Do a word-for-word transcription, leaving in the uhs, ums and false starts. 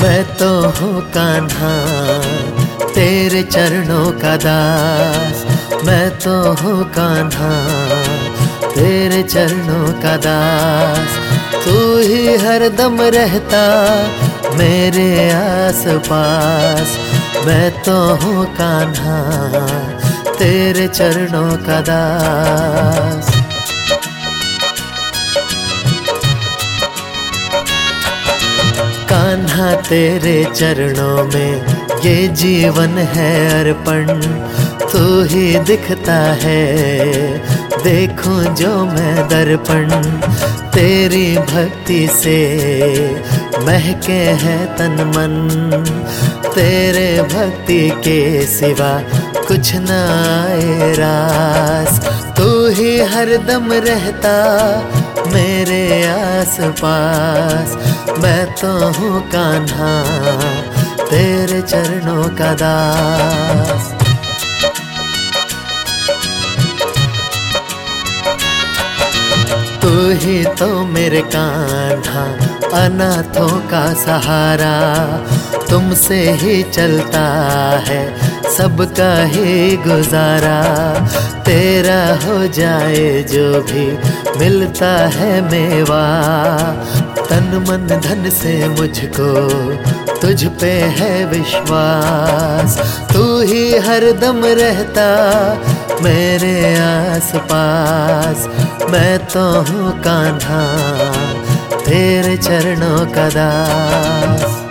मैं तो हूँ कान्हा तेरे चरणों का दास। मैं तो हूँ कान्हा तेरे चरणों का दास। तू ही हरदम रहता मेरे आस पास। मैं तो हूँ कान्हा तेरे चरणों का दास। कान्हा तेरे चरणों में ये जीवन है अर्पण। तू ही दिखता है देखूं जो मैं दर्पण। तेरी भक्ति से महके है तन मन। तेरे भक्ति के सिवा कुछ न आए रास। तू ही हरदम रहता मेरे आस पास। मैं तो हूँ कान्हा तेरे चरणों का दास। तू ही तो मेरे कान्हा अनाथों का सहारा। तुमसे ही चलता है सबका ही गुजारा। तेरा हो जाए जो भी मिलता है मेवा। तन मन धन से मुझको तुझ पे है विश्वास। तू ही हरदम रहता मेरे आस पास। मैं तो हूँ कान्हा तेरे चरणों का दास।